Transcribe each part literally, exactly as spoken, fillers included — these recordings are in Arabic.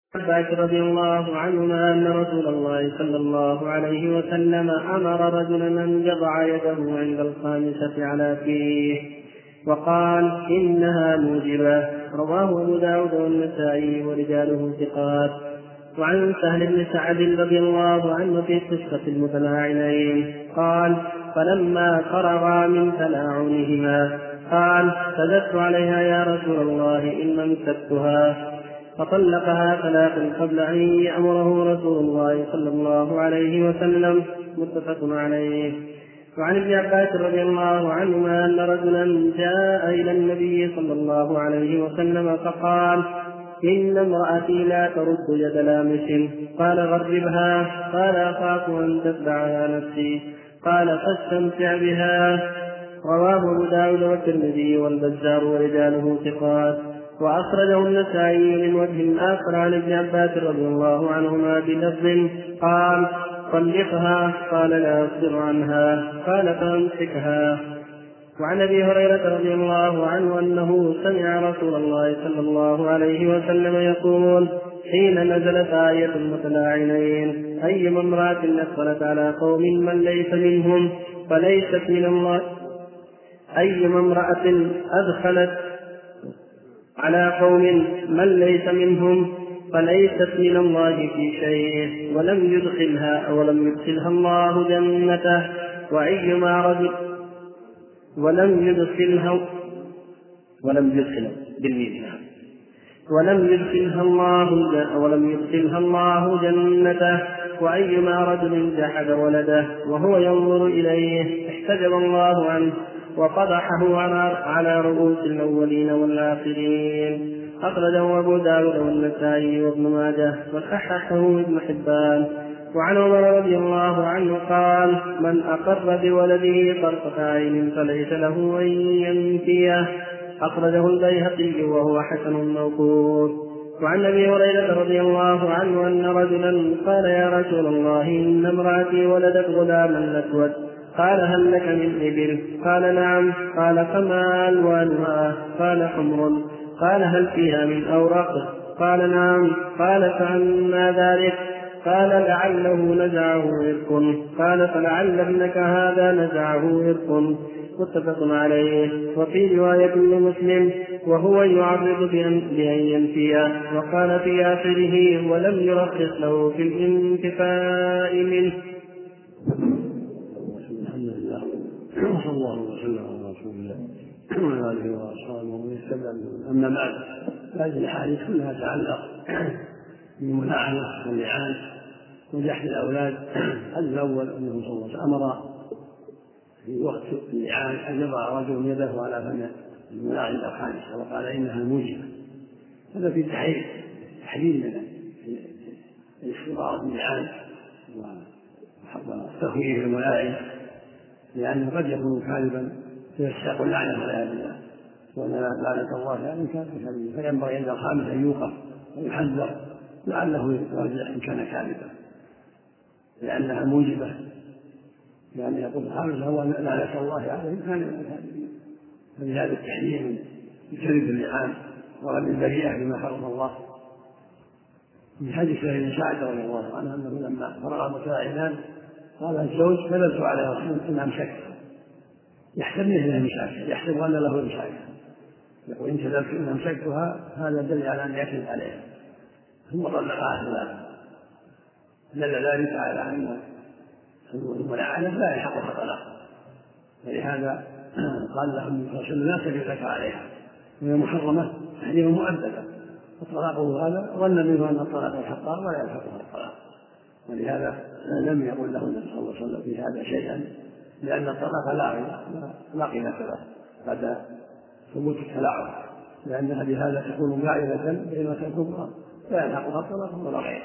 عباس رضي الله عنهما أن رسول الله صلى الله عليه وسلم أمر رجلا أن يضع يده عند الخامسة على فيه وقال إنها موجبة. رواه أبو داود والنسائي ورجاله ثقات. وعن سهل بن سعد رضي الله عنه في قصة المتلاعنين قال فلما فرغا من تلاعنهما قال كذبت عليها يا رسول الله إن امسكتها، فطلقها ثلاثا قبل أن يأمره رسول الله صلى الله عليه وسلم. متفق عليه. وعن ابن عباس رضي الله عنهما أن رجلا جاء إلى النبي صلى الله عليه وسلم فقال إن امرأتي لا ترد يد لامس. قال غربها. قال أخاف أن تتبعها نفسي. قال فاستمتع بها. رواه أبو داود والترمذي والبزار ورجاله ثقات. وأخرجه النسائي من وجه آخر عن ابن عباس رضي الله عنهما بلفظ قال طلقها. قال لا أصبر عنها. قال فأمسكها. وعن أبي هريرة رضي الله عنه أنه سمع رسول الله صلى الله عليه وسلم يقول حين نزلت آية المتلاعنين أيما امرأة أدخلت على قوم من ليس منهم فليست من الله أيما امرأة أدخلت على قوم من ليس منهم فليست من الله في شيء ولم يدخلها ولم يدخلها الله جنته. وأيما رجل ولم يدخلها ولم يدخلها بالميزان ولم يدخلها الله ولم يدخلها الله جنته. وأيما رجل جحد ولده وهو ينظر إليه احتجب الله عنه وفضحه على رؤوس الأولين والآخرين. أخرجه أبو داود والنسائي وابن ماجه وصححه ابن حبان. وعن عمر رضي الله عنه قال من أقر بولده طرفة عين فليس له أن ينفيه. أخرجه البيهقي وهو حسن موقوف. وعن أبي هريرة رضي الله عنه أن رجلا قال يا رسول الله إن امرأتي ولدت غلاما أسود. قال هل لك من إبل؟ قال نعم. قال فما ألوانها؟ قال حمر. قال هل فيها من أوراق؟ قال نعم. قال فعما ذلك؟ قال لعله نزعه عرق. قال فلعل ابنك هذا نزعه عرق. متفق عليه. وفي رواية لمسلم وهو يعرض بأن ينفيه. وقال في آخره ولم يرخص له في الانتفاء منه. صلى الله وسلم على رسول الله وعلى اله واصحابه ومن يتبع. اما بعد هذه الاحاديث كلها تتعلق بالملاعنه واللعان وجحد الاولاد. الحديث الاول انه صلى الله عليه وسلم امر في وقت اللعان ان يضع رجل يده على فم الملاعن الخامسه وقال انها موجبه. هذا في تحريم تحريم من الاستمرار باللعان وتخويف الملاعن لأنه قد يكون كاذبا فيستحق اللعنة والعياذ بالله وأن لعنة الله يعني كان كاذبا. فينبغي عند الخامس أن يوقف ويحذر لعله يرجع إن كان كاذبا لأنها موجبة. يعني يقول الخامس هو لعنة الله عليه كان من الكاذبين. فلهذا التحريم بكذب اللعان ورد البريئة بما حرم الله. في حديث سهل بن سعد رضي الله عنه أنه لما فرغ المتلاعنان قال الزوج كذبت على رسول إن أمسكت. يحسب مثله مساكة يحسب أن له مساكة يقول إن كذبت إن أمسكتها هذا دل على أن يكذب عليها ثم طلقها ثلاثة. دل ذلك على أن الملاعنة لا يحقها طلاق. ولهذا قال لهم رسول لا تجب لك عليها وهي محرمة تحريما مؤبدا. فطلاقه هذا ظن منه أن الطلاق الحقار ولا يلحقها الطلاق. ولهذا لم يقل له النبي صلى الله عليه وسلم في هذا شيئا لأن الطلاق لا قيمة له بعد ثبوت التلاعب لأنها بهذا تكون جائزة بينة كبرى لا يلحقها الطلاق ولا غيره.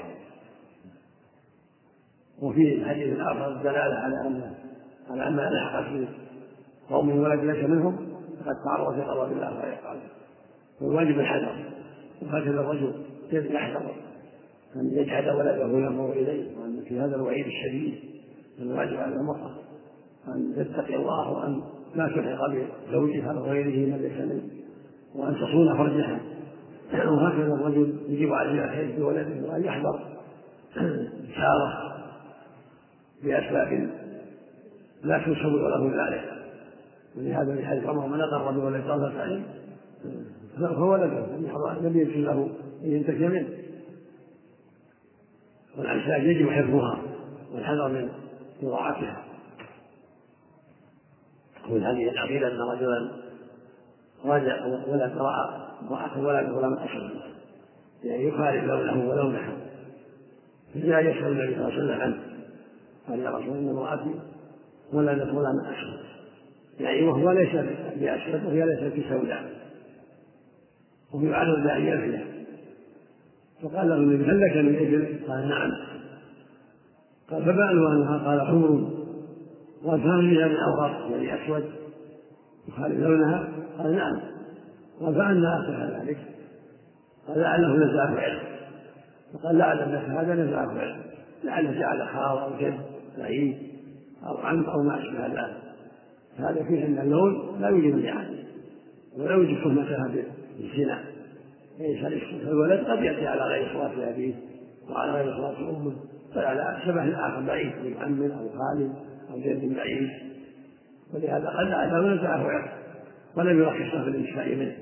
وفي الحديث الآخر الدلالة على أن على أنها لحقت في قوم ولد ليس منهم فقد تعرض في غضب الله وعقابه. والواجب الحذر. وهكذا الرجل يحذر أن يجحد ولده وينظر إليه وأن في هذا الوعيد الشديد. الواجب على المرأة أن تتقي الله وأن لا تلحق بزوجها وغيره من ليس منه وأن تصون فرجها وهكذا الرجل يجب عليه الخير بولده وأن يحذر إشارة بأسباب لا تنسب له ذلك. ولهذا في حديث عمر من أقر بولده طرفة عين فولده لم يجوز له أن ينتفي منه. والأنساب يجب حفظها والحذر من إضاعتها. ومن هذه العقيدة أن رجلا رجع ولد رأى امرأة ولد غلام أصغر يعني يخالف لونه ولونها، فجاء يسأل النبي صلى الله عليه وسلم عنه قال يا رسول إن امرأتي ولدت غلام أصغر يعني وهو ليس بأسود وهي ليست بسوداء وهو يعلم بأن ينفيه. فقال له النبي هل لك من إبل؟ قال نعم. قال فما ألوانها؟ قال حمر. قال فهل لها من أوراق يعني أسود يخالف لونها؟ قال نعم. قال فأنا أخذ ذلك؟ قال لعله نزعه علم. فقال لا أعلم لك هذا نزعه علم، لعله جعل خاض أو جد بعيد أو عم أو ما أشبه ذلك. هذا فيه أن اللون لا يوجد لعان ولا يوجد تهمتها بالزنا. ليس الولد قد يأتي على غير صلاة أبيه وعلى غير صلاة أمه فعلى شبه آخر بعيد من عم أو خال أو جد بعيد، ولهذا قد لعله نزعه علم ولم يرخص له بالإنشاء منه.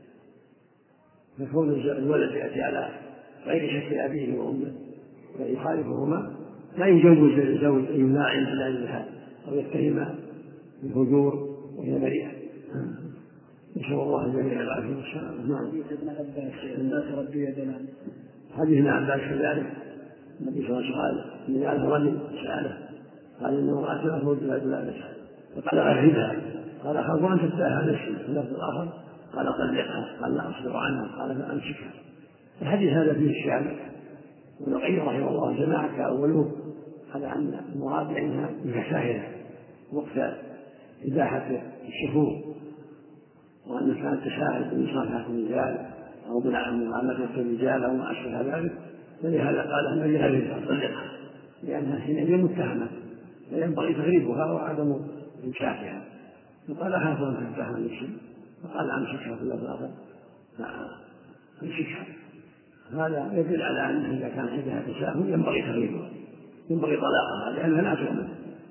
فكون الولد يأتي على غير شكل أبيه وأمه ويخالفهما لا يجوز للزوج أن يلاعن في ذلك أو يتهمها بالهجور وهي بريئة. نسأل الله الجميع العافية والسلامة. نعم. حديث ابن عباس الناس ردوا يدنا. حديث ابن عباس كذلك النبي صلى الله عليه وسلم قال إن جعله رجل سأله قال إنه امرأة له لا نسأل فقال أرهبها قال أخاف أن تفتحها نفسي. في اللفظ الآخر قال طلقها قال لا أصبر عنها قال فأمسكها. الحديث هذا فيه الشعر ابن القيم رحمه الله جماعة كأولوه على أن المراد عنها متساهلة وقت إباحة الشهور، وأن كان التساهل بمصافحة الرجال أو بمعاملة الرجال أو ما أشبه ذلك، فلهذا قال النبي لا يجوز طلقها لأنها حينئذ متهمة فينبغي تغريبها وعدم إمساكها. فقال أخاف أن تفتحها نفسي فقال أمسكها في اللفظ الآخر أمسكها. هذا يدل على أنه إذا كان عندها تساهل ينبغي تغريبها ينبغي طلاقها لأنها لا تؤمن.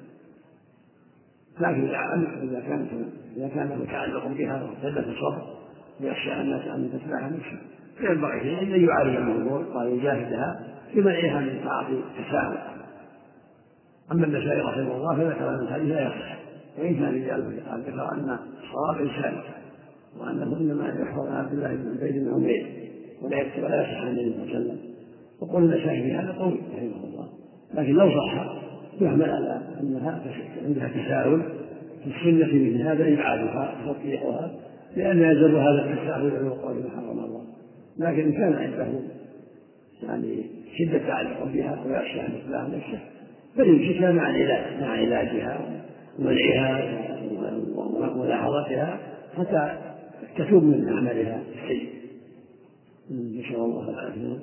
لكن إذا كانت إذا كان له تعلق بها وثبت الصبر ويخشى الناس أن تتبعها نفسها فينبغي أن يعالج الموضوع ويجاهدها بمنعها من تعاطي التساهل. أما النسائي رحمه الله فذكر أن الحديث لا يصح وإن كان رجال قال ذكر أن الصواب إنسان وأنه إنما يحفظ عن عبد الله بن عبيد بن عمير ولا يكتب ولا يصح عن النبي صلى الله عليه وسلم. وقول النسائي في هذا قول رحمه الله، لكن لو صح يحمل على أنها عندها تساهل في السنة مثل هذا إبعادها وتطبيقها لأن يجب هذا التساهل للوقوع بما حرم الله. لكن إن كان عنده يعني شدة تعلق بها ويخشى أن يتبعها نفسه فليمسكها مع العلاج مع علاجها ومنعها وملاحظتها حتى تتوب من عملها السيء. نسأل الله العافية.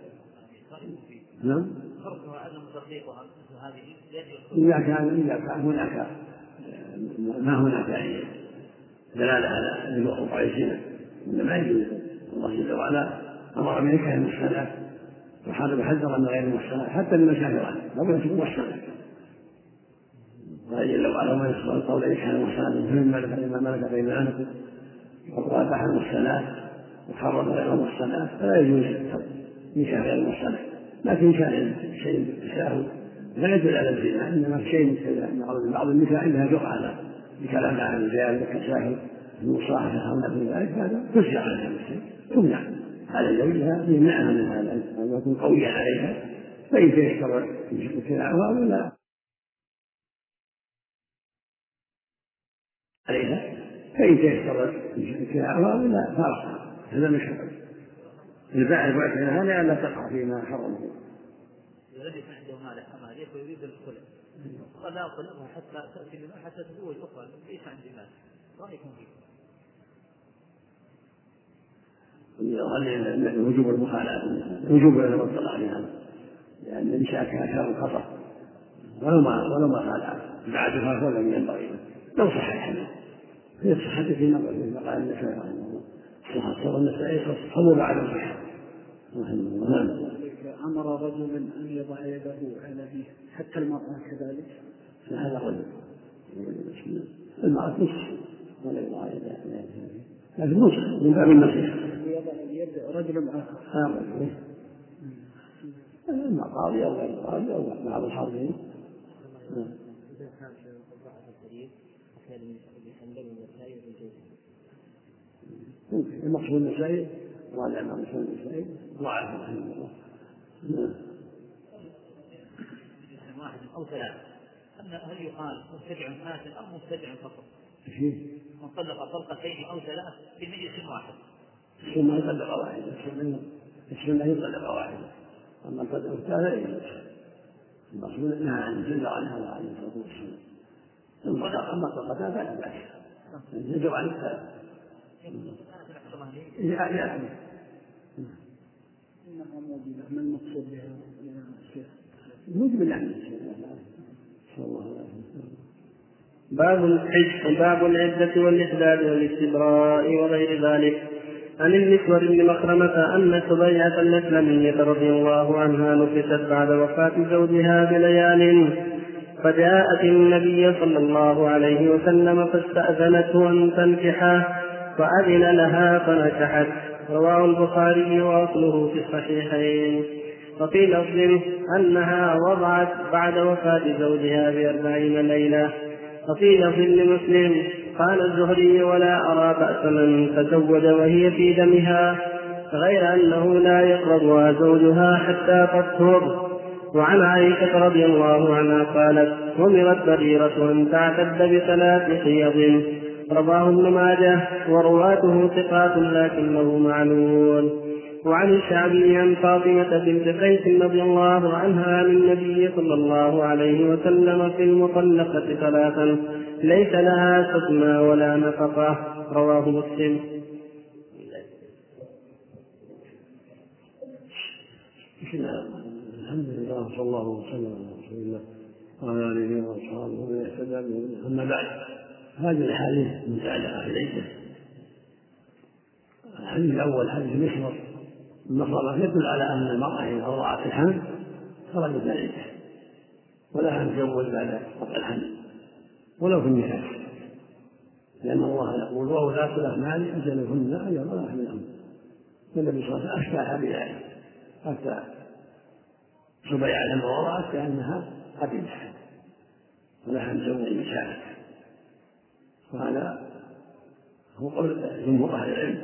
نعم. إذا كان إذا كان هناك ما هناك يعني دلالة على الوقوع الزنا إنما يجوز. الله جل وعلا أمر بنكاح المحصنات وحرم حذر من غير المحصنات حتى المشاهرات لو لم تكن محصنة. الله جل وعلا ما يصدر القول إن كان محصنات فمما ملكت أيمانكم وقد أباح المحصنات وحرم غير المحصنات فلا يجوز نكاح غير المحصنات. لكن كان شيء تساهل لا يدل على الزنا إنما شيء مثل بعض النساء عندها جرأة بكلام عن الرجال والتساهل المصاحبة أو نحو ذلك هذا تشجع على هذا الشيء تمنع على زوجها يمنعها من هذا أن يكون قويا عليها فإن تيسر ابتلاعها ولا عليها فإن تيسر ابتلاعها ولا فارقها. هذا مشروع الباعث واعتناها لئلا تقع فيما حرمه. الذي عنده مال أماليك ويريد الخلع قال لا أطلقها حتى تأتي لما حتى تزوج أخرى ليس عندي مال رأيكم فيه؟ وجوب المخالعة وجوب الطلاق هذا لأن إمساكها شر خطأ ولو ما ولو ما خالعت بعدها فلم ينبغي لو صح الحديث هي الصحة في نظر قال النسائي رحمه الله صار النسائي صلوا بعد الصحة. أمر رجلا أن يضع يده على فيه حتى المرأة كذلك. هذا رجل المرأة نصف ولا يضع يده على فيه لكن نصف من باب النصيحة. يضع اليد رجل آخر. آه إما قاضي أو غير قاضي أو بعض الحاضرين. إذا كان بعض السرير أكاد بحنبل والنسائي بالجوز. ممكن المقصود النسائي وهذا ما مقصود النسائي ضعف رحمه الله. واحد أو ثلاثة هل يقال مبتدع حاسن أو مبتدع فقط؟ من طلق طلقتين أو ثلاث في مجلس واحد. السنة يطلق واحدة، السنة يطلق واحدة، أما الطلق الثالث المقصود نهى عن الزجر عن هذا عليه الصلاة والسلام. أما الطلقتان فلا بأس، الزجر عن الثالث. يعني إنها موجودة، ما المقصود بها يا شيخ؟ موجب العمل صلى الله عليه وسلم. باب الحج باب العدة والإحداد والاستبراء وغير ذلك. عن المسور بن مخرمة أن سبيعة الأسلمية رضي الله عنها نفست بعد وفاة زوجها بليال، فجاءت النبي صلى الله عليه وسلم فاستأذنته أن تنكحه فأذن لها فنكحت. رواه البخاري وأصله في الصحيحين. وفي لفظ أنها وضعت بعد وفاة زوجها بأربعين ليلة. وفي لفظ لمسلم قال الزهري ولا أرى بأس من تزوج وهي في دمها غير أنه لا يقربها زوجها حتى تطهر. وعن عائشة رضي الله عنها قالت أمرت بريرة أن تعتد بثلاث حيض. رواه ابن ماجه ورواته ثقات لكنه معلول. وعن الشعبي عن فاطمة بنت قيس رضي الله عنها عن النبي صلى الله عليه وسلم في المطلقة ثلاثا ليس لها سكنى ولا نفقة. رواه مسلم. الحمد لله صلى الله وسلم على رسول الله وعلى آله وأصحابه ومن اهتدى بهداه. أما بعد، هذه الحديث متعلقة بالعدة. الحديث الأول حديث مسور المخرمة يدل على أن المرأة إذا وضعت الحمل خرجت من العدة ولها أن تزوج بعد وضع الحمل ولو في النفاس، لأن الله يقول وأولاة الأحمال أجلهن أن يضعن حملهن. فالنبي صلى الله عليه وسلم أفتى بذلك، أفتى سبيعة لما وضعت كأنها قد انتهت ولها أن تزوج النساء. وهذا هو قول جمهور أهل العلم.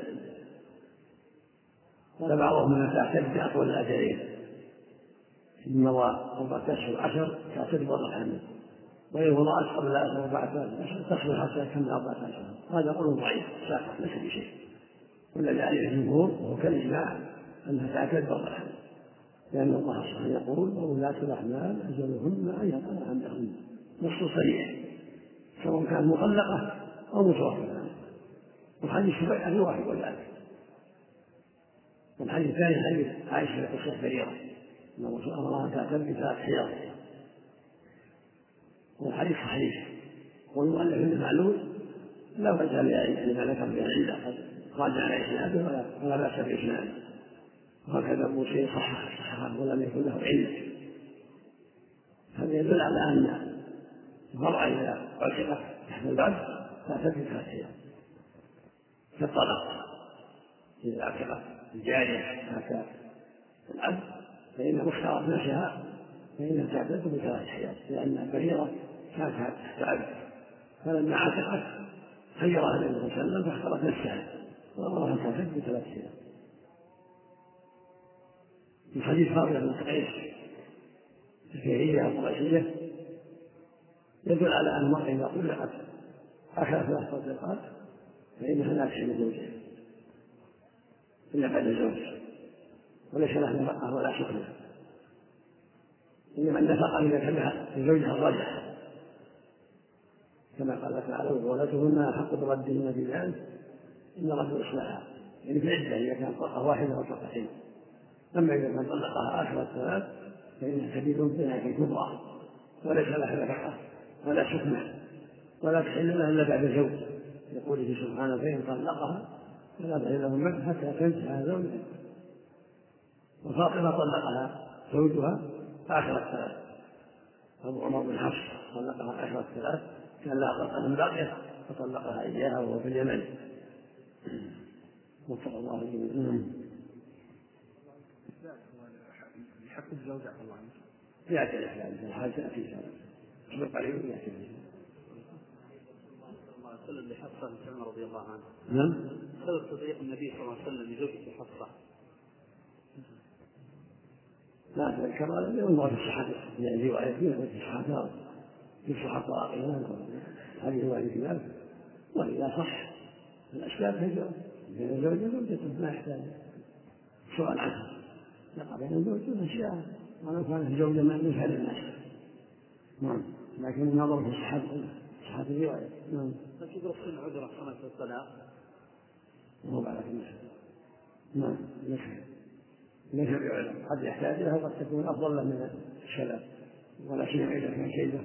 قال بعضهم أنها تعتد بأطول الأجلين، إن مضى أربعة أشهر عشر تعتد بوضع الحمل، وإن وضعت قبل أربعة أشهر تصبر حتى تكمل أربعة أشهر. هذا قول ضعيف ساقط ليس بشيء، والذي عليه الجمهور وهو كالإجماع أنها تعتد بوضع الحمل، لأن الله سبحانه يقول وأولاة الأحمال أجلهن أن يضعن حملهن. نص صريح سواء كانت مطلقة أو متوفى. والحديث سبيعة يوافق ذلك. والحديث الثاني حديث عائشة في قصة بريرة أن الرسول أمرها أن تعتد بثلاث حيض، والحديث صحيح. والمؤلف ابن معلول لا وجه لما ذكر بأن العلة قد راجع على إسناده ولا بأس بإسناده، وهكذا أبو سعيد صححه صححه ولم يكن له علة. هذا يدل على أن المرأة إذا عتقت تحت الباب تعتد بثلاث حيض كالطلاق. إذا عتقت الجارية هكذا العبد فإن مختارت نفسها فإنها تعتد بثلاث حيض، لأن بريرة كانت تحت عبد، فلما عتقت خيرها النبي صلى الله عليه وسلم فاختارت نفسها وأمرها تعتد بثلاث حيض. من حديث فاطمة بنت قيس الفهرية القرشية يدل على أن المرأة إذا طلقت أخذت ثلاث تطليقات فإنها لا تحل زوجها إلا بعد الزوج، وليس لها نفقة ولا سكنى، إنما النفقة إذا كان لزوجها الرجعة كما قال تعالى وولدهن أحق بردهن في ذلك إن رد إصلاحها، يعني في العدة إذا كانت طلقة واحدة أو طلقتين. أما إذا كان طلقها آخر الثلاث فإنها كبير بها في كبرى وليس لها نفقة ولا سكنى ولا تحل لها إلا بعد زوج، يقول سبحانه فإن طلقها فلا تحل له المهر حتى تنتهي زوجها. وفاطمة طلقها زوجها آخر الثلاث، أبو عمر بن حفص طلقها آخر الثلاث، كان لها طلقة من باقية فطلقها إياها وهو في اليمن. وفق الله الجميع. حق الزوجة الله عنه يأتي الإحلال الحال تأتي سبق عليه ويأتي الله عليه وسلم لحفصة بنت عمر رضي الله عنها. نعم. سبب تضييق النبي صلى الله عليه وسلم لزوجته حفصة. لا أتذكر هذا ينظر في الصحابة يعني رواية فيها في الصحابة في الصحابة هذه رواية خلاف، وإذا صح الأسباب هجرة بين الزوج وزوجته ما يحتاج سؤال عنها، يقع بين الزوج والأشياء ولو كانت الزوجة من خير الناس. نعم. لكن النظر في الصحابة صحابة الرواية. نعم. لكن يدرس عذرة صلاة الصلاة وهو على الناس. نعم. نعم. ليس بعلم، قد يحتاج لها وقد تكون أفضل من الشباب، ولا سيما إذا كان شيبة.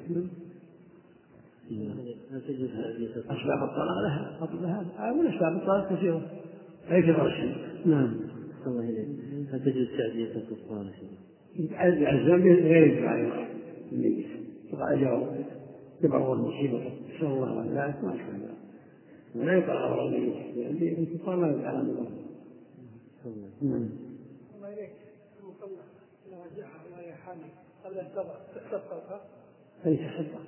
أسباب الطلاق لها قبل هذا، من أسباب الطلاق كثيرة أي كبر السن. نعم. الله إليك. هل تجوز تعزية الكفار؟ الزم غير الدعاء الميت، يقال جواب يبعو المصيبة نسأل الله لا ما يشكل ولا يقال غير الميت لأن الكفار لا يدعى عن الله. نعم. الله إليك. المصلى لو رجعها الله يرحمه قبل الصدقة ليس صدقة.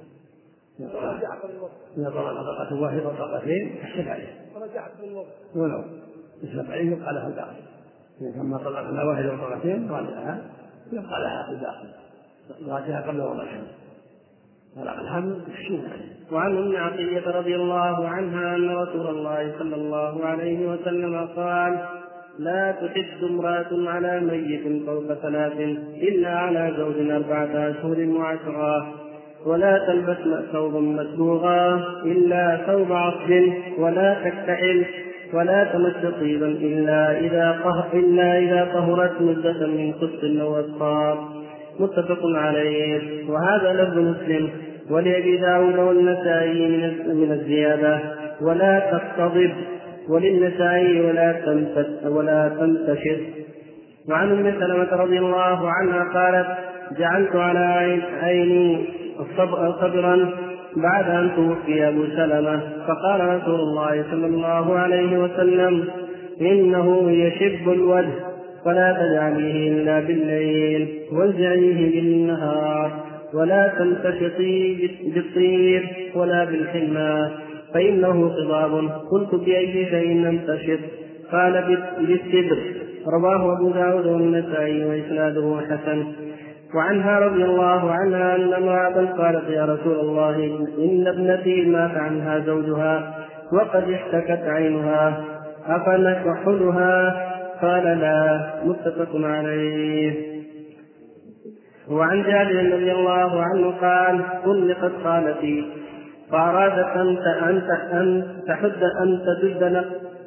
إذا طلق طلقة واحدة وطلقتين يحسب عليه. ورجعت بالوقت. ولو يحسب عليه يبقى لها الباقي. إذا كان طلقنا واحدة وطلقتين قال لها يبقى لها الباقي. راجعها قبل وضع الحمل. طلق الحمل يحسب عليه. وعن ام عطية رضي الله عنها أن رسول الله صلى الله عليه وسلم قال: لا تحد امرأة على ميت فوق ثلاث إلا على زوج أربعة أشهر وعشرة، ولا تلبس ثوبا مسبوغا إلا ثوب عصب، ولا تكتحل، ولا تمس طيبا إلا إذا طهر إلا إذا طهرت مدة من قسط أو أسقاط. متفق عليه. وهذا لفظ مسلم. ولأبي داود والنسائي من الزيادة ولا تقتضب، وللنسائي ولا تنتشر ولا تنتشر. وعن ام سلمة رضي الله عنها قالت: جعلت على عيني صبرا بعد أن توفي أبو سلمة، فقال رسول الله صلى الله عليه وسلم: إنه يشب الوجه فلا تجعليه إلا بالليل وازعيه بالنهار، ولا تمتشطي بالطير ولا بالحناء فإنه خضاب. قلت: بأي شيء نمتشط؟ قال: بالسدر. رواه أبو داود والنسائي وإسناده حسن. وعنها رضي الله عنها أن امرأة قالت: يا رسول الله، إن ابنتي مات عنها زوجها وقد اشتكت عينها أفنكحلها؟ قال: لا. متفق عليه. وعن جابر رضي الله عنه قال: طلقت خالتي فأرادت أن تحد أن تجد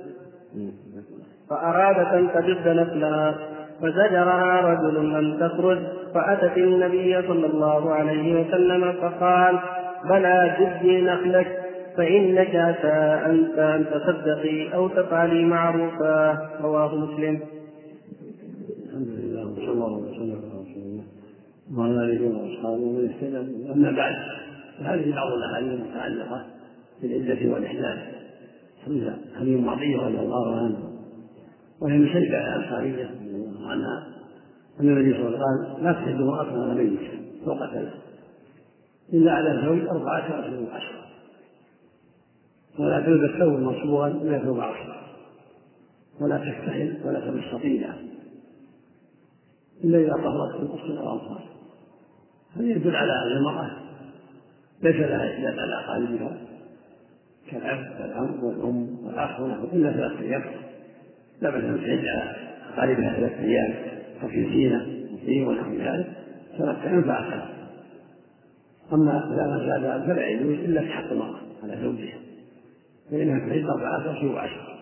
فأرادت أن تجد نفلها فزجرها رجل أن تخرج، فأتت النبي صلى الله عليه وسلم فقال: بلى جدي نخلك، فإنك أتى أنت أن تصدقي أو تفعلي معروفا. رواه مسلم. الحمد لله وصلى الله وسلم على رسول الله وعلى آله وأصحابه ومن اهتدى. أما بعد، فهذه بعض الأحاديث المتعلقة بالعدة والإحلال. حديث ام عطية رضي الله عنه وهي من شركة الأنصارية رضي الله عنها أن النبي صلى الله عليه وسلم: لا تحد امرأة على ميت فوق ثلاث إلا على زوج أربعة أشهر وعشرة، ولا تلبس ثوبا مصبوغا إلا ثوب عصر، ولا تكتحل ولا تمس طيبا إلا إذا طهرت من قسط أو أنصار. هذا يدل على أن المرأة ليس لها إحلال على أقاربها كالأب والأم والأم والأخ ونحو إلا ثلاثة أيام، لا بأس أن تحج على أقاربها ثلاثة أيام وفي زينة وفي ونحو ذلك ثلاثة أيام فأكثر. أما إذا ما زاد فلا يجوز إلا في حق المرأة على زوجها، فإنها تحج أربعة أشهر وعشرة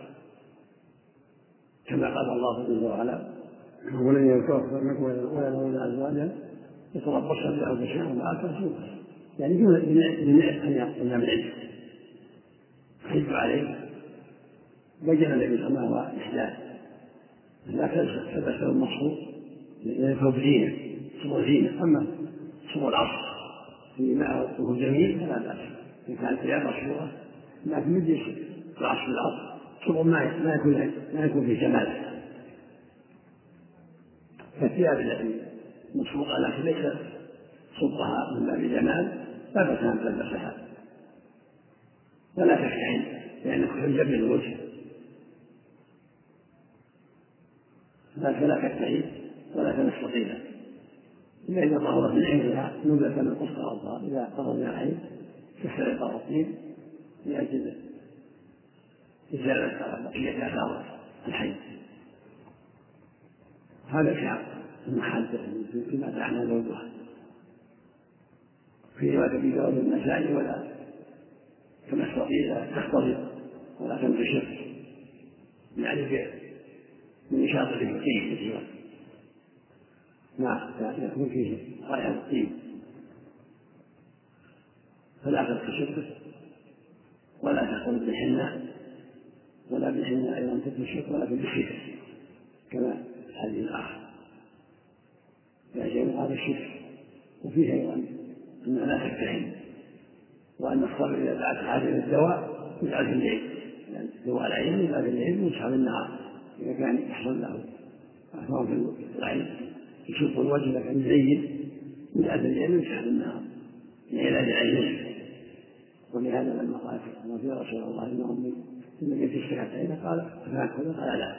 كما قال الله جل وعلا: ولن يتوفى ولا يولد أزواجا يتربصن بأنفسهن أربعة أشهر، يعني دون جميع أيام العدة. حج عليه بين النبي صلى الله عليه وسلم هو إحداث لكن لبس المصروف لثوب زينة صبغ زينة. أما صبغ العصر في معه جميل فلا بأس إن كانت ثياب مصبوغة، لكن من جنس العصر العصر صبغ ما يكون ما يكون في جمال كالثياب التي مصبوغة لكن ليس صبغها من باب جمال لا بأس أن تلبسها ولا تفتعل لأنك تجمل الوجه لكن لا تفتعل ولا تمس طيبا إلا إذا ظهرت من عينها نبلة من قصة الأظهار إذا ظهر من العين كالسرقة والطيب لأجل إزالة بقية آثار الحي. هذا شعر المحل فيما دعنا زوجها في رواية أبي داود النسائي ولا تمس طيبا تختلط ولا تنتشر يعني من إشارة الطيب في نعم يكون فيه رائحة الطيب فلا تنتشر ولا تختلط بالحنة ولا بالحنة أيضا تنتشر ولا بالشرك كما الحديث الآخر يجب هذا الشرك. وفيه أيضا أن لا تفتحن وأن الصبر إذا دعت حاجة للدواء يجعل في الليل يعني دواء العين يجعل في الليل ويسحب النهار إذا كان يحصل له أثار في العين يشوف الوجه لكن يزين يجعل في الليل ويسحب النهار لعلاج العين. ولهذا لما قال يا رسول الله إنهم من تشتكي عينه قال فأكل قال لا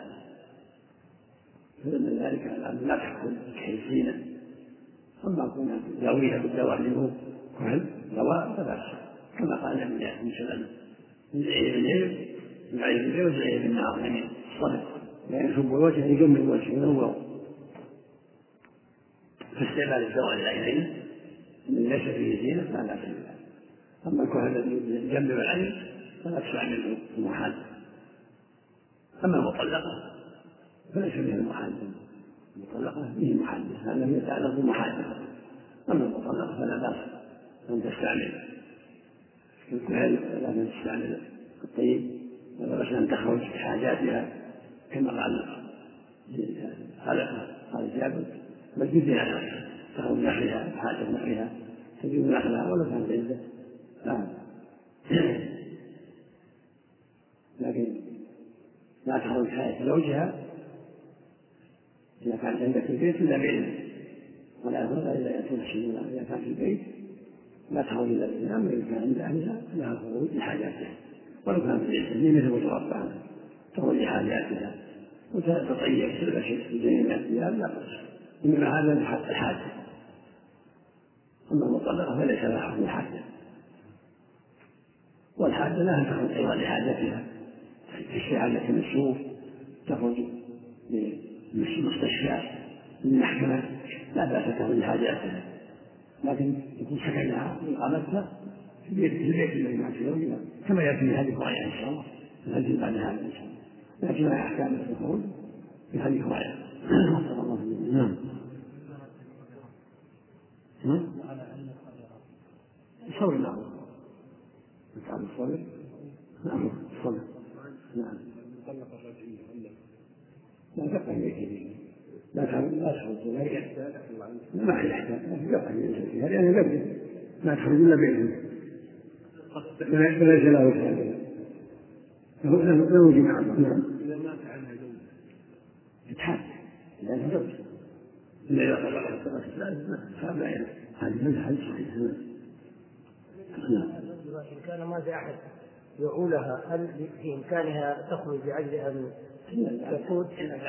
فلما ذلك العبد لا تأكل كحيزينة. أما كنا داوية بالدواء منه كهل دواء فبأس كما قال النبي عليه الصلاة والسلام يزعي بالليل يزعي بالليل ويزعي بالنهار يعني الصدق يعني يصب الوجه يجمل الوجه ينور. فاستعمال الدواء للعينين من ليس فيه زينة لا بأس به. أما الكهل الذي يجمل العين فلا تستعمله المحال. أما المطلقة فليس فيها المحال المطلقة به محل هذا يتعلق بمحال. أما المطلقة فلا بأس أن تستعمل الكهل لا تستعمل الطيب ولا بأس أن تخرج بحاجاتها كما قال هذا قال جابر بل بدها تخرج نحلها حاجة نحلها تجيب نحلها ولا كانت عنده لا لكن لا تخرج حاجة زوجها إذا كانت عندك في البيت إلا بإذنه ولا يخرج إلا يأتون الشيء. إذا كان في البيت لا تخرج إلا بإذنه. أما إذا كان عند أهلها لها الخروج لحاجاتها ولو كانت في البيت مثل متوفى عنها تخرج لحاجاتها وتتطيب تلبس زين الثياب لا بأس. إنما هذا لحق الحاجة. أما المطلقة فليس لها حق الحاجة والحاجة لها تخرج أيضا لحاجتها تشتري حاجة من السوق تخرج للمستشفى للمحكمة لا بأس تخرج لحاجاتها لكن يكون سكنها وإقامتها في البيت في البيت الذي مع زوجها كما يأتي في حديث معين إن شاء الله في حديث بعد هذا إن شاء الله لكن لها أحكام الخروج في حديث معين. نعم نعم الصبر نعم نتعب الصبر نعم الصبر نعم لا تبقى إليك لا تخرج لا تخرج ما في إحسان لكن تبقى إليك لأنه بإذن ما تخرج إلا بإذن فليس له إحسان له جماعة. نعم إذا مات عنها زوج يتحاد لأنه زوج إلا إذا طلق الطلاق الثالث فأبا إلى هذه مذهب صحيح. إن كان مات أحد يعولها هل في إمكانها تخرج لأجل أن تقود؟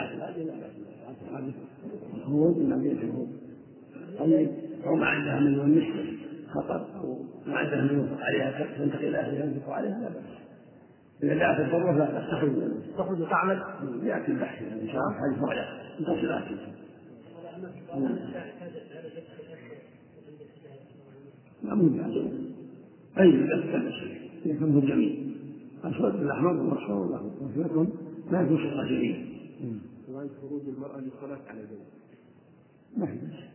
هو ما بيته طيب أو ما عندها من النسبة خطر أو ما عندها من ينفق عليها تنتقل إلى أهلها ينفق عليها لا بأس. إذا دعت الضرورة لا تخرج تخرج تعمل يأتي البحث إن شاء الله حديث رجع تصل آتي. لا مو بأس أي بأس يكون جميل أسود بالأحمر والأصفر والأخضر وفيكم ما يكون صفة جميل. وعند خروج المرأة للصلاة على زوج ما في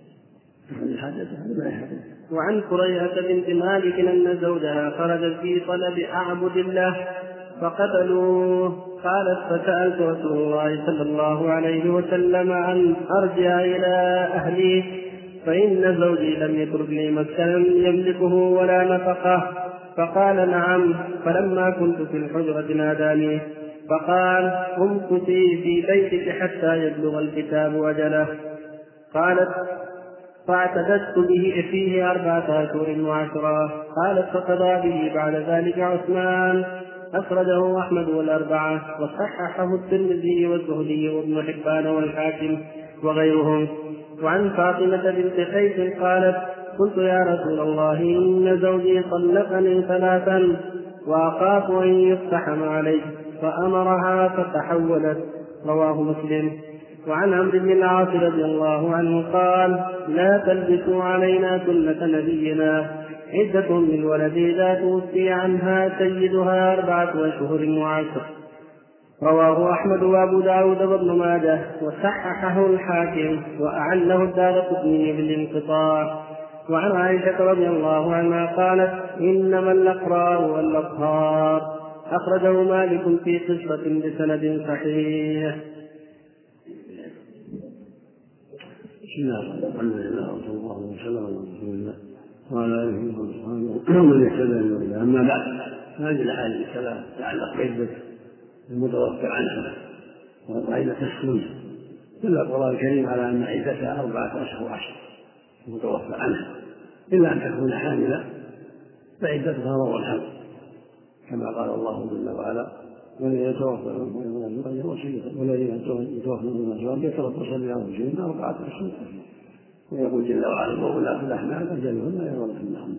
بس. وعن قريهة بنت مالك أن زوجها خرج في طلب أعبد الله فقتلوه قالت فسألت رسول الله صلى الله عليه وسلم أن أرجع إلى أهلي فإن زوجي لم يترك لي مسكنا يملكه ولا نفقه، فقال نعم. فلما كنت في الحجرة ناداني فقال امكثي في بيتك حتى يبلغ الكتاب أجله. قالت فاعتدت به فيه أربعة أشهر وعشرة. قالت فقضى به بعد ذلك عثمان. أخرجه أحمد والأربعة وصححه الترمذي والزهري وابن حبان والحاكم وغيرهم. وعن فاطمة بنت قيس قالت قلت يا رسول الله إن زوجي طلقني ثلاثا وأخاف أن يقتحم عليه، فأمرها فتحولت. رواه مسلم. وعن عمرو بن العاص رضي الله عنه قال لا تلبسوا علينا سنة نبينا، عدة من ولد إذا توفي عنها سيدها أربعة أشهر وعشر. رواه أحمد وأبو داود وابن ماجه وصححه الحاكم وأعله الدارقطني بالانقطاع. وعن عائشة رضي الله عنها قالت إنما الأقرار والأطهار. أخرجه مالك في قصة بسند صحيح. بسم الله الحمد لله وصلى الله وسلم على رسول الله وعلى اله وصحبه ومن اهتدى بهداه. اما بعد، هذه الاحاديث الثلاث تتعلق بعده المتوفى عنها وعده السنه. دل القران الكريم على ان عدتها اربعه اشهر وعشر المتوفى عنها، الا ان تكون حامله فعدتها روى الحمل، كما قال الله جل وعلا والذين يتوفون والذين يتوفون من الأزواج يتربصن بأنفسهن أربعة أشهر. ويقول جل وعلا وأولاة الأحمال أجلهن يرون حملهن.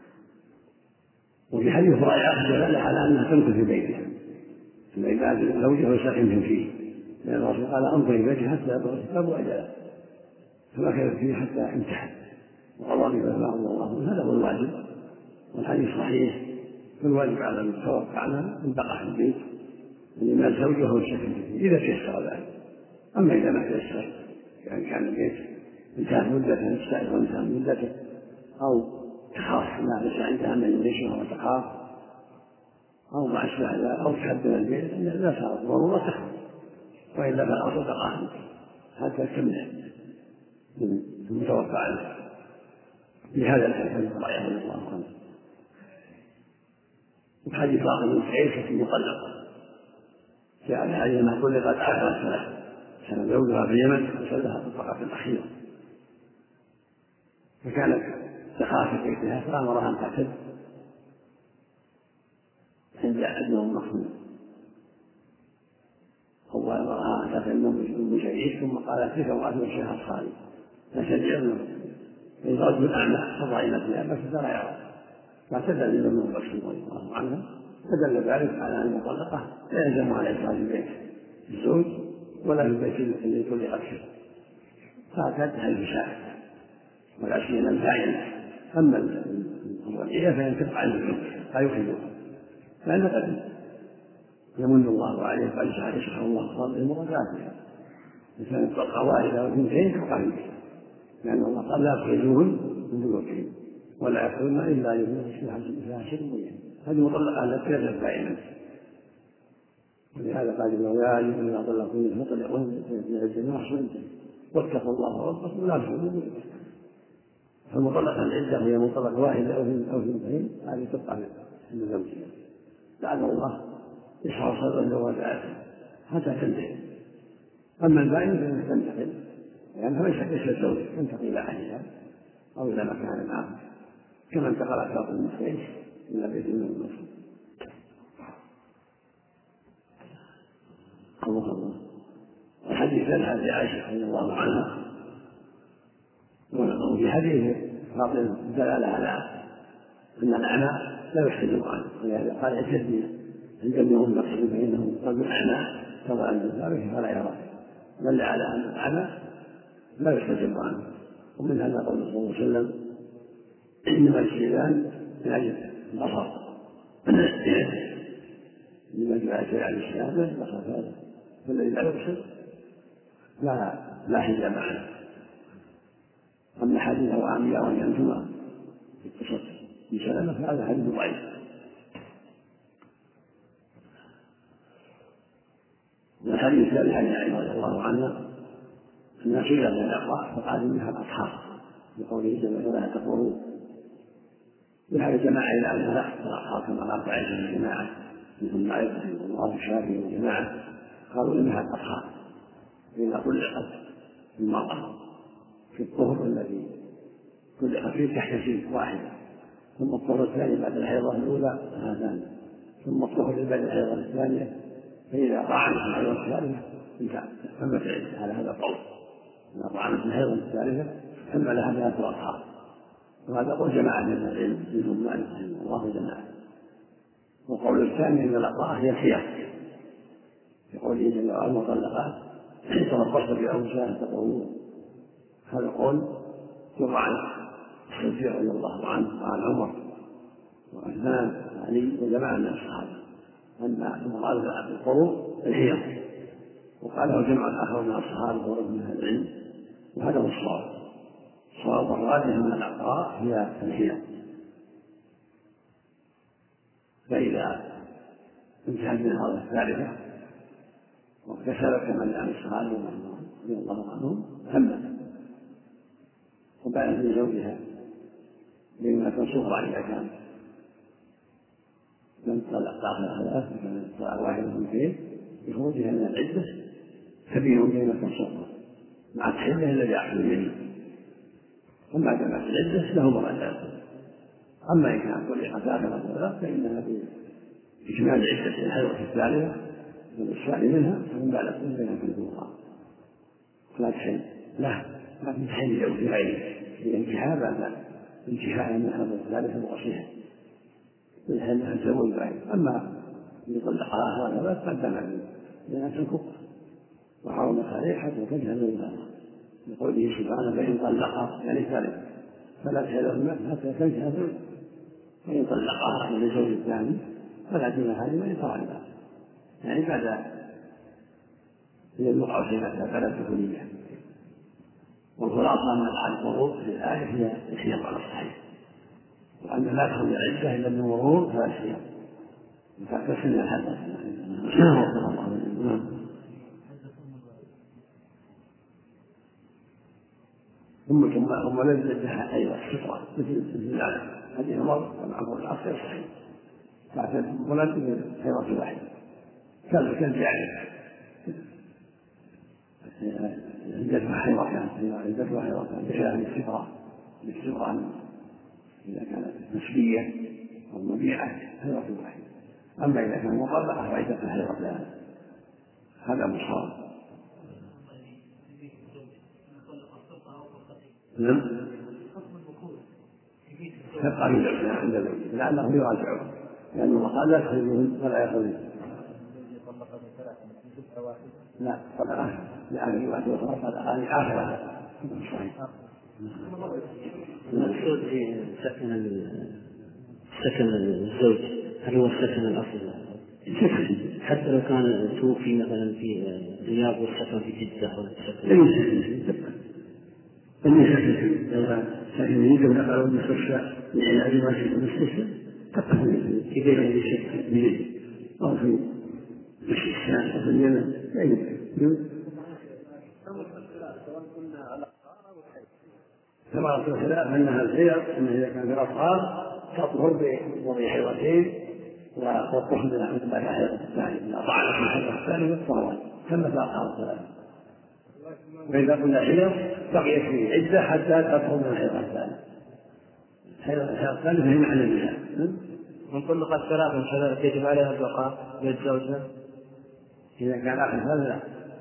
وفي حديث رائعة دلالة على أنها تمكث في بيتها في عبادة زوجها وساكنهم فيه، لأن الرسول قال أنظر في بيتها حتى يبلغ الكتاب أجله، فمكثت فيه حتى انتهى وقضى بما رضي الله عنه. هذا هو الواجب، والحديث صحيح. فالواجب على المتوفى عنها أن تقع في البيت لما زوجه هو السكن فيه إذا تيسر ذلك. أما إذا ما تيسر يعني كان البيت انتهت مدته تستعد وانتهت مدته أو تخاف ما ليس عندها من يعيشها وتخاف أو ما أشبه ذلك أو تحدد البيت لا صارت ضرورة تخاف، وإلا فالأصل تقع حتى تكمل المتوفى عنه. بهذا الحديث رأيه الله عنه. وحديث فاطمة بنت قيس المطلقة جاء الحديث ما طلقت عشر سنوات، كان زوجها في اليمن وسلها في الطلقة الأخيرة، فكانت تخاف في بيتها فأمرها أن تعتد عند أحدهم مخزون. أول أمرها أن تعتد من شديد ثم قالت تلك امرأة الشيخ الصالح فشجعنا من رجل أعمى فضعينا فيها بس لا يرى، فاعتدى من ابن مسعود رضي الله عنه، فدل ذلك على أن المطلقة لا يلزم على إخراج البيت الزوج ولا في البيت الذي طلقت فيه، فاعتد حيث شاء ولا سيما الفاعل. أما الرجعية فإن تبقى عند الزوج لا يخرجها، لأن قد يمن الله عليه قد يشرح الله فضل المرجعات فيها، إن كانت طلقة واحدة وثنتين تبقى في البيت، لأن الله قال لا تخرجوهن من بيوتهن ولا يخرجن إلا يؤمنون بها شيء معين. هذه مطلقة التي لا تنفع، ولهذا قال الله يا أيها الذين طلقوا فطلقوهن من الجناح واتقوا الله ربكم لا تخرجوا من بيوتهن. فالمطلقة العدة هي مطلقة واحدة أو اثنتين هذه تبقى عند زوجها، لعل الله يشرح صدره لواسعته حتى تنتهي. أما البائن فإنها تنتقل، لأنها ليس الزوج تنتقل إلى أهلها أو إلى مكان آخر، كما انتقلت فاطمة بنت قيس إلى بيت من المسلم. الله الحديث عن عائشة رضي الله عنها، وفي حديث فاطمة دلالة على أن الأعمى لا يحتجب عنه، ولهذا قال اعتدي عند ابنهم نقصد بينهم رجل أعمى تضع ذلك فلا يرى، دل على أن الأعمى لا يحتجب عنه. ومن هذا قول صلى الله عليه وسلم إنما الشيطان من أجل البصر لما جاء شيء عن الشهادة البصر هذا، فالذي لا يبصر لا لا حجاب عنه. أما حديثه عامية وهي أنتما في القصص بسلامة فهذا حديث ضعيف. الحديث الذي عن عائشة رضي الله عنها أنها سئلت عن الأقراء فقال إنها الأطهار بقوله جل وعلا تقولوا بهذا جماعة إلى أن لا الأطهار كما قالت عائشة الجماعة مثل معرفة رحمه الله الشافعي والجماعة قالوا إنها الأطهار فإذا طلقت المرأة في الطهر الذي طلقت فيه تحت سن واحدة ثم الطهر الثاني بعد الحيضة الأولى هذان ثم الطهر بعد الحيضة الثانية فإذا طعنت الحيضة الثالثة انتهت تمت العدة على هذا القول إذا طعنت الحيضة الثالثة تم لها ثلاثة أطهار وهذا قول جماعة من العلم منهم مالك رحمه الله جماعة. والقول الثاني أن الأطهار هي الخيار يقول جل وعلا المطلقات تربصن بأنفسهن تقولون هذا قول جرى عن الصديق رضي الله عنه وعن عمر وعثمان وعلي وجماعة من الصحابة أن المراد بالقروء الحيض وقاله جمع آخر من الصحابة ورد من أهل العلم وهذا هو الصواب. الصواب والراجح أن الأقراء هي الحيض فإذا انتهت من هذا الثالثة واغتسلت كما لأن الصحابة رضي الله عنهم همت وبعدت من زوجها بما تنصفها إذا كان لم تطلق طلقها ثلاث وكانت طلاق واحدة من اثنين بخروجها من العدة تبين بين تنصفها مع الحلة الذي يحصل اليمين أما جماعة العدة له مرتبة. أما إن كانت طلقت آخر الطلاق فإنها بإكمال العدة الحيضة الثالثة والإسفال منها فمن بعد كل بينها في الأخرى لا تحل لا ما تحل زوج غيره الانتهاء بعد انتهاء من هذا الثالثة الوصية لأنها تزوج بعيد. أما اللي طلقها هذا تقدم لأنها تنكف وحرمت عليه حتى تجهل الإنسان لقوله سبحانه فإن طلقها يعني ثالث فلا تحل الماء حتى تجهل فإن طلقها لزوج الثاني فلا جناح عليه أن يطلقها يعني بعد يبلغ سنة فلا تكونية. والخلاصة أن الفروض في الآية هي الحيض على الصحيح وأن لا تخرج العدة إلا من مرور فلا الحيض فتكسر الحدث. ثم ثم ثم لم يدها أيضا الفطرة مثل العالم هذه مرض والعفو العصر صحيح تعتد ولد حيضة واحدة كالجاهل عدتها حيضة كانت عدتها حيضة كانت بخلاف الفطرة الفطرة إذا كانت نسبية أو مبيعة حيضة واحدة. أما إذا كان مطلقة فعدتها حيضة ثلاثة هذا مصاب. نعم تبقى من زوجها عند زوجها لعله يراجعه لأن الله قال لا تخرجوهن ولا يخرجن. لا طبعا يعني واحد وخلاص هذا آخر صحيح. المقصود في سكن سكن الزوج هل هو السكن الأصلي حتى لو كان توفي مثلا في الرياض والسكن في جدة ولا السكن النساء لو سكن يجب أن نقل المستشفى لعلاج ما في المستشفى تقل في بيت الشك أو في الشام أو في اليمن لا يمكن كما قلت الخلاف أنها الحيض أنه إذا كان في الأطهار تطهر بوضع حيضتين وتطهر من بعد حيضة الثانية إذا طعنت من حيضة الثانية فهو ثم الأطهار الثلاثة. وإذا قلنا حيض بقيت في عدة حتى تطهر من الحيضة الثانية. الحيضة الثانية هي معنى النساء. من طلقت ثلاثا كذلك يجب عليها البقاء بيت زوجها إذا كان آخر هذا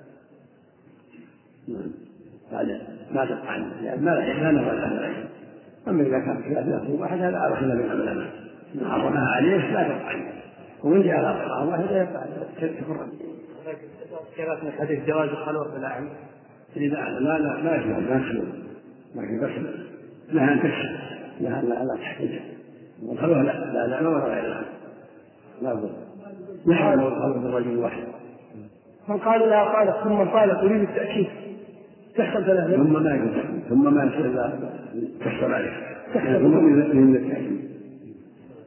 هذا ما تقع لأن ما لا ولا لا. أما إذا كان ثلاثة واحد هذا أرخنا من العلماء من حرمها عليه لا تقع ومن جاء على واحد لا يقع تفرد. كذلك من حديث جواز الخلوة بالأعمى إذا لا لا لا يجوز لا يخلو لكن بس لها أن تكشف لها لا لا تحتاج والخلوة لا لا لا ولا غيرها لا بد نحن الخلوة بالرجل واحد. من قال لها قالت ثم قال أريد التأكيد تحصل ثلاثة ثم ما يقول ثم ما يصير تحصل عليه ثم من التأكيد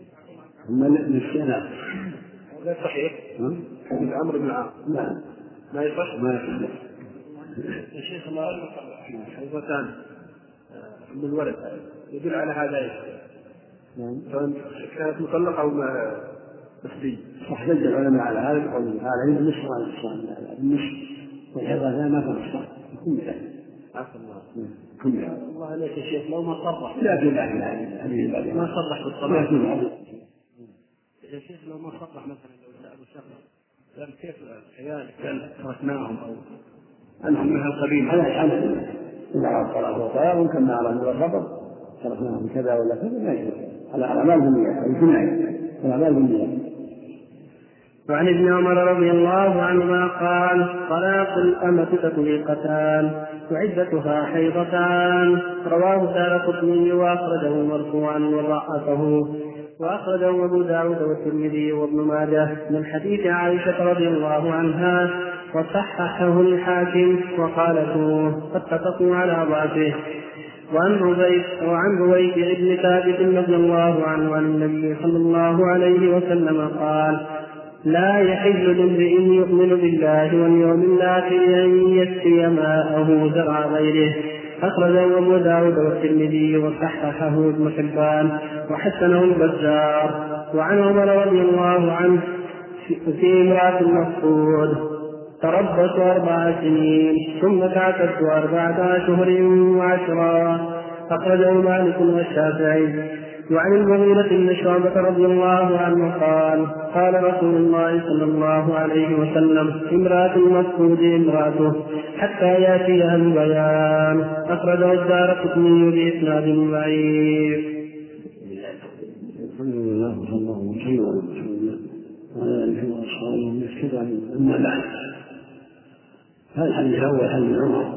ثم نسينا غير صحيح حديث عمرو بن العاص نعم ما يصح ما يصح. يا شيخ الله حيضتان من الولد يدل على هذا يا شيخ، كانت مطلقة أو مسبية. صح جد العلماء على هذا يقول هذا يد النصف على النصف النصف والحيضتان ما تنصح يكون ذلك. عفوا الله. كل الله عليك يا شيخ لو ما صرح لا في ذلك ما صرح بالصلاة يا شيخ، لو ما صرح مثلا لو سألوا شخص قال كيف العيال كان تركناهم أو أنهم من هالقبيل على الحمد إذا أراد صلاة وصلاة ممكن ما أراد من الخبر تركناهم كذا ولا كذا ما يجوز على أعمال بالنيات أي جمعي الأعمال بالنيات. وعن ابن عمر رضي الله عنهما قال طلاق الأمة تطليقتان وعدتها حيضتان. رواه دارقطني وأخرجه مرفوعا وضعفه، وأخرجه أبو داود والترمذي وابن ماجه من حديث عائشة رضي الله عنها وصححه الحاكم وقالته فاتفقوا على ضعفه. وعن رويد بن ثابت رضي الله عنه عن النبي صلى الله عليه وسلم قال لا يحل لامرئ يؤمن بالله واليوم الآخر أن يسقي ماءه زرع غيره. أخرجه أبو داود والترمذي وصححه ابن حبان وحسنه البزار. وعن عمر رضي الله عنه في امرأة المفقود تربص أربع سنين ثم تعتدت أربعة أشهر وعشرا. أخرجه مالك والشافعي. وعن المغيرة بن شعبة رضي الله عنه قال قال رسول الله صلى الله عليه وسلم امرأة المفقود امرأته حتى يأتيها البيان. أخرجه الدارقطني بإسناد ضعيف. الحمد لله وصلى الله وسلم على رسول الله وعلى آله وأصحابه ومن اهتدى بهداه. أما بعد، هذا الحديث الأول حديث عمر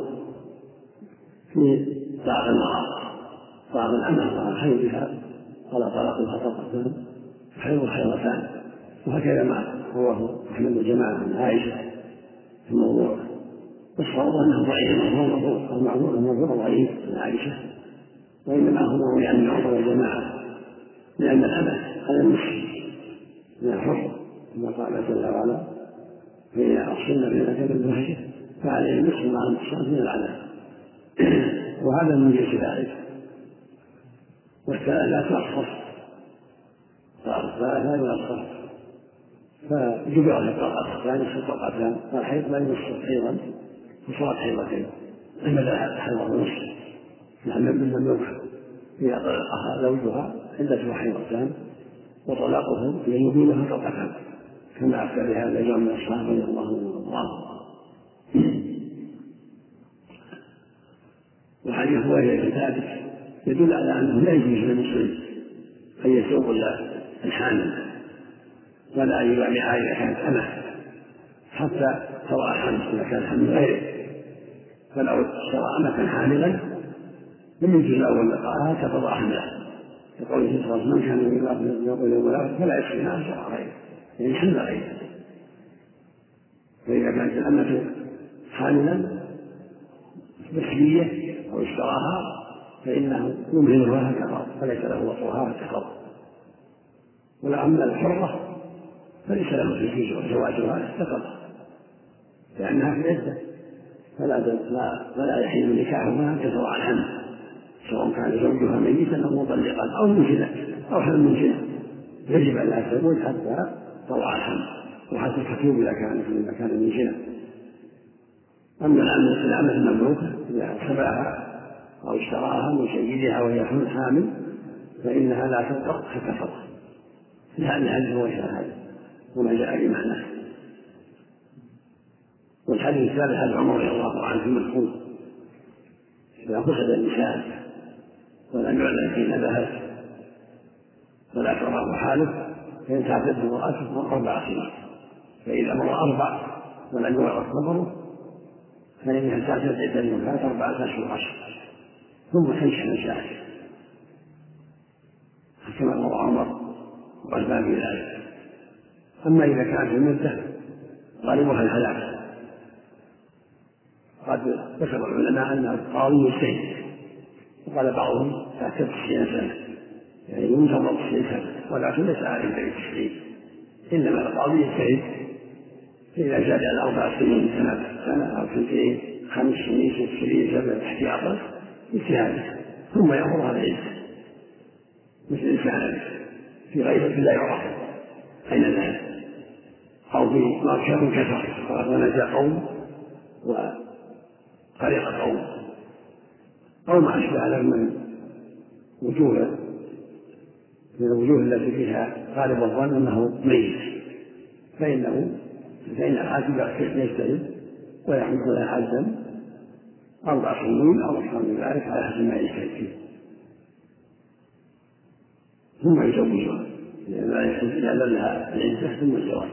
في بعض المرأة بعض الأمة مع حيضها قال طلاقها طلقتان حيض حيضتان، وهكذا ما رواه أحمد الجماعة من عائشة في الموضوع. والصواب أنه ضعيف المعروف الموضوع ضعيف من عائشة، وإنما هو روي عن عمر والجماعة لأن الأمة على النصف من الحر كما قال جل وعلا فإذا أرسلنا بينك بالفاحشة فعليه النصف مع النقصان من العذاب. وهذا من جنس ذلك. والثلاث لا تنصف الثلاث لا ينصف فجبر الطلقات يعني الطلقتان والحيض لا ينصف أيضا وصارت حيضتين بدل حيض ونصف نعم من المملوك إذا طلقها زوجها عدتها حيضتان وطلاقه يمينها طلقتان كما أفتى بهذا اليوم من الصحابة رضي الله عنهم. وحديث وهي بن ثابت يدل على أنه لا يجوز للمسلم أن يسوق الحامل ولا أن يبايعها إذا كانت أمه حتى تضع الحمل إذا كان الحمل غيره. فلو اشترى أمة حاملا لم يجوز الأول لقاءها تضع حملها يقول في صلى من كان يقول يوم الآخر فلا يسقيها شرع غيره يعني حمل غيره. فإذا كانت الأمة حاملا مسلية أو اشتراها فإنه يمهلها كفر فليس له وطئها كفر. وأما الحرة فليس له تزويج وزواجها كفر لأنها في العدة فلا فلا يحل نكاحها كسرع الحمل سواء كان زوجها ميتا أو مطلقا أو منزلا أو حمل منزلا يجب أن لا تزوج حتى تضع الحمل وحتى تتوب إذا كان في مكان منزلا. أما العمل المملوكة إذا سبعها أو اشتراها من سيدها وهي حامل فإنها لا تنطق كفر لأن هذا هو هذا وما جاء بمعناه. والحديث الثالث عن عمر رضي الله عنه في المفقود إذا فقد النساء ولم يعلم حين ذهب ولا تراه حاله فإن تعتد امرأته أربع سنين فإذا مر أربع ولم يعرف خبره فإنها تعتد عدة الوفاة أربعة أشهر وعشر ثم تنشأ نساء كما روى عمر وأسباب ذلك. أما إذا كانت المدة غالبها الهلاك قد ذكر العلماء أن القاضي يجتهد وقال بعضهم تعتد تسعين سنة يعني ينتظر تسعين سنة ولكن ليس عليه تسعين إنما القاضي يجتهد فإذا زاد على أربع سنين سنة سنة أو سنتين خمس سنين ست سنين سبع احتياطا اجتهاده ثم يأمر هذا العلم مثل الإنسان في غيبة لا يعرف أين ذهب أو في مركب كثر ونجا قوم وغرق قوم أو ما أشبه له من وجوه من الوجوه التي فيها غالب الظن أنه ميت فإنه فإن الحاكم يجتهد ويحمد له حدا أربع سنين أو أكثر من ذلك على حسب ما يجتهد فيه ثم يزوجها لأن لها العدة ثم الزواج.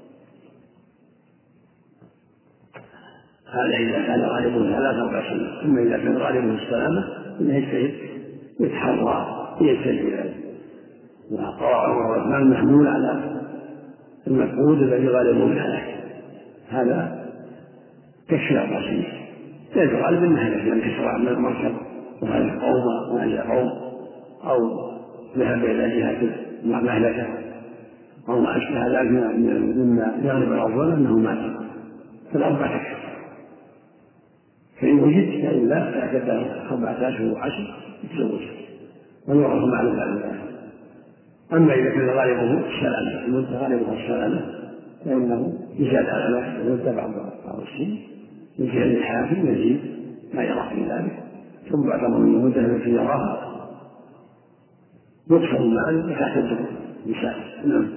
هذا إذا كان غالبه ثلاث أربع سنين. ثم إذا كان غالبه السلامة فإنه يجتهد يتحرى يجتهد ذلك وقرأ الرحمن محمول على المفقود الذي غالبه الهلاك. هذا كشف أربع سنين ليس غالب الهلاك لأن كسر من المركب وهذا قوم ونجا قوم أو ذهب إلى جهة مهلكة أو ما أشبه ذلك مما يغلب الأفضل أنه مات فالأربع تكفي. فإن وجد فإن لا فأكده أربعة أشهر وعشر يتزوج ويعرف معلوم على ذلك. أما إذا كان غالبه السلامة المدة غالبه السلامة فإنه يزاد على نفسه المدة بعض السنين من جهة الحاكم يزيد ما يرى في ذلك ثم بعد من المدة التي يراها يدخل معا وتحتج بسائل. نعم.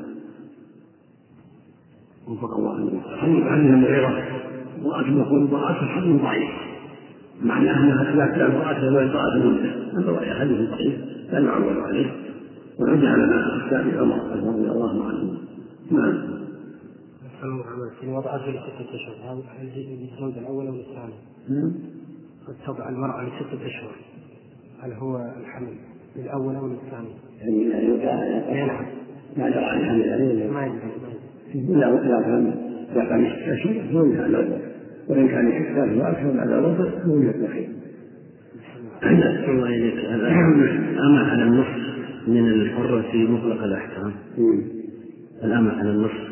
وفق الله حديث عنها المغيرة امرأة يقول امرأة حديث ضعيف معنى أنها لا تلعب امرأة ولا امرأة مدة هذا حديث ضعيف لا نعول عليه ونرجع على ما أفتى عمر رضي الله عنه. نعم. في وضع في ستة أشهر هل يجي الزوج الأول أو الثاني؟ نعم. قد تضع المرأة لستة أشهر هل هو الحمل الأول أو الثاني؟ يعني ما درى عن الحمل عليه ما يدري إلا إذا كان إذا كان ستة أشهر فوجه الأول وإن كان ستة وأكثر بعد الربع فوجه الأخير. الله يجزيك هذا أما على النصف من الحرة في مطلق الأحكام الأمة على النصف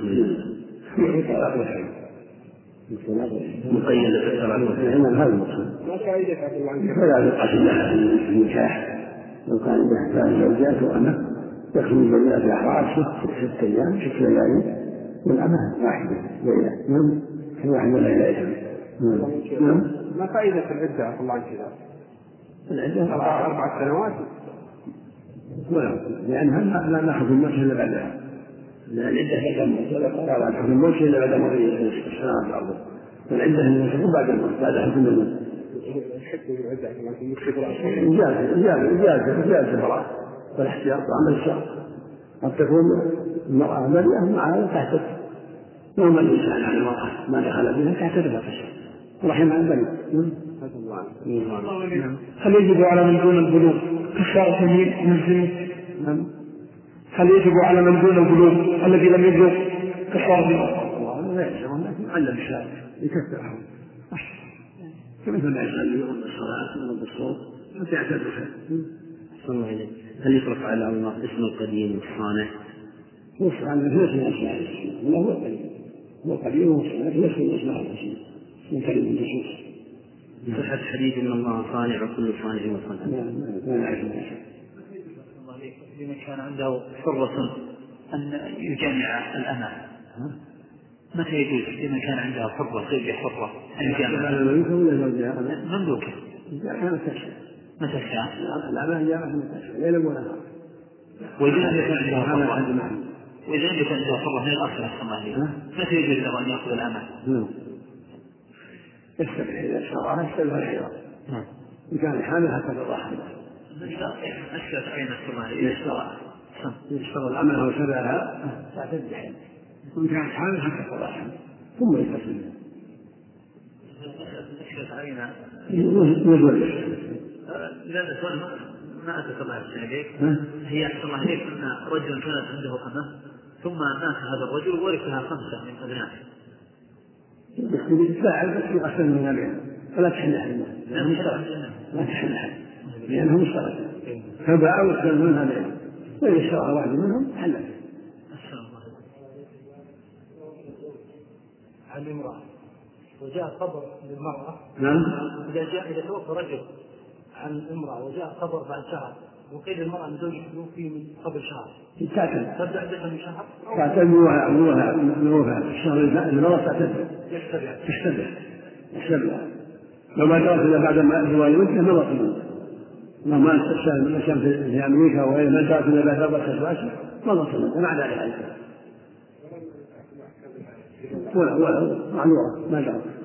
مقيدة في الصلاة ما فلا تقاسم لها النكاح لو كان يحتاج زوجات وأمة يكفي الزوجات أحرار ست أيام ست ليالي والأمة واحدة ليلة. نعم في واحدة ليلة. نعم. ما فائدة العدة عفوا الله عن كذا؟ العدة أربع سنوات ولا لأنها لا نأخذ الموت إلا بعدها. العدة كما قال نأخذ الموت إلا بعد مضي السنوات الأرض والعدة هي تكون بعد الموت بعد حكم الموت. إجازة إجازة البراءة والاحتياط وعمل الشرط قد تكون المرأة بريئة معها تحت نوم الإنسان على المرأة ما دخل بها تحت رفقة رحمها البريء. هل يجب على من دون البلوغ كفارة يمين من الزنا؟ هل يجب على من دون البلوغ الذي لم يبلغ كفارة يمين؟ لا يجب لكن علم الشارع يكفرهم كمثل ما يصلي يرد الصلاة يرد الصوت حتى يعتد خير. الله عليك. هل يطلق على الله اسم القديم والصانع؟ هو الصانع في اسم الأسماء الحسنى هو القديم هو القديم والصانع في اسم الأسماء الحسنى من كلمة النصوص. صحة حديث إن الله صانع وكل صانع وصانع. لا نعرف لمن كان عنده حرة أن يجامع الأمة متى يجوز لمن كان عنده حرة غير حرة أن يجامع مملوكة متى شاء الأمة جامعة متى ليلا ونهارا وإذا لم يكن عنده حرة وإذا لم يكن عنده حرة من الأصل الصلاحية متى يجوز له أن يأخذ الأمة؟ يستبح إذا اشتراها يستبح الحيوان إن كان حامل حتى تضحى أشكت عين الصلاحية يشتراها يشترى الأمة وشبهها تعتد بحيوان وإن كان حامل حتى تضحى ثم يتصل أشكت عين يزول لا ما أتت الله عليك هي أحسن الله عليك أن رجلا كانت عنده أمة ثم مات هذا الرجل ورثها خمسة من أبنائه يتفاعل بس يقسم من أبنائه فلا تحل أحد لا تحل أحد لأنهم اشتركوا فباعوا واستلموا منها بينهم وإذا اشترى واحد منهم حل عن امرأة وجاء خبر للمرأة. نعم. إذا جاء إذا توفى رجل عن امرأة وجاء خبر بعد شهر وقيل المرأة أن زوجها توفي من قبل شهر. تعتد. تبدأ عدتها من شهر. تعتد من من وفاة الشهر المرأة تعتد. يشتبه. يشتبه. يشتبه. لو ما درس إلا بعد ما زوال المدة ما ضل. لو ما كان في أمريكا وغيره ما درس إلا بعد أربعة أشهر ما ضل. ما عدا ذلك. ولا ولا معلومة ما درس.